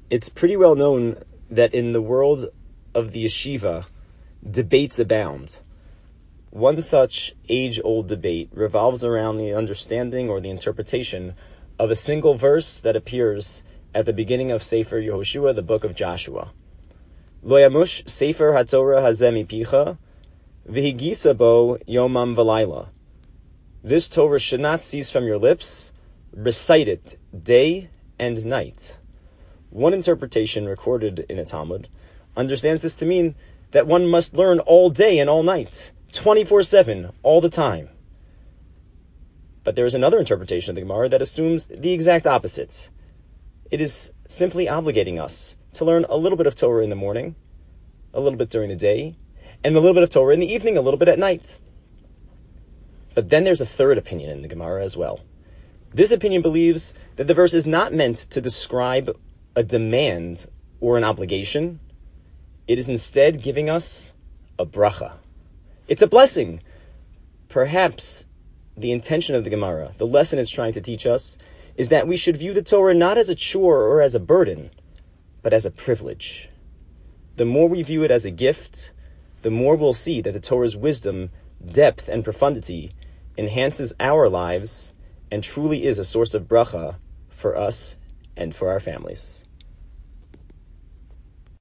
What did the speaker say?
It's pretty well known that in the world of the yeshiva, debates abound. One such age-old debate revolves around the understanding or the interpretation of a single verse that appears at the beginning of Sefer Yehoshua, the book of Joshua. Lo yamush Sefer HaTorah hazeh mipicha, v'higisa bo yomam v'layla. This Torah should not cease from your lips. Recite it day and night. One interpretation recorded in a Talmud understands this to mean that one must learn all day and all night, 24/7, all the time. But there is another interpretation of the Gemara that assumes the exact opposite. It is simply obligating us to learn a little bit of Torah in the morning, a little bit during the day, and a little bit of Torah in the evening, a little bit at night. But then there's a third opinion in the Gemara as well. This opinion believes that the verse is not meant to describe a demand or an obligation. It is instead giving us a bracha. It's a blessing. Perhaps the intention of the Gemara, the lesson it's trying to teach us, is that we should view the Torah not as a chore or as a burden, but as a privilege. The more we view it as a gift, the more we'll see that the Torah's wisdom, depth, and profundity enhances our lives and truly is a source of bracha for us and for our families.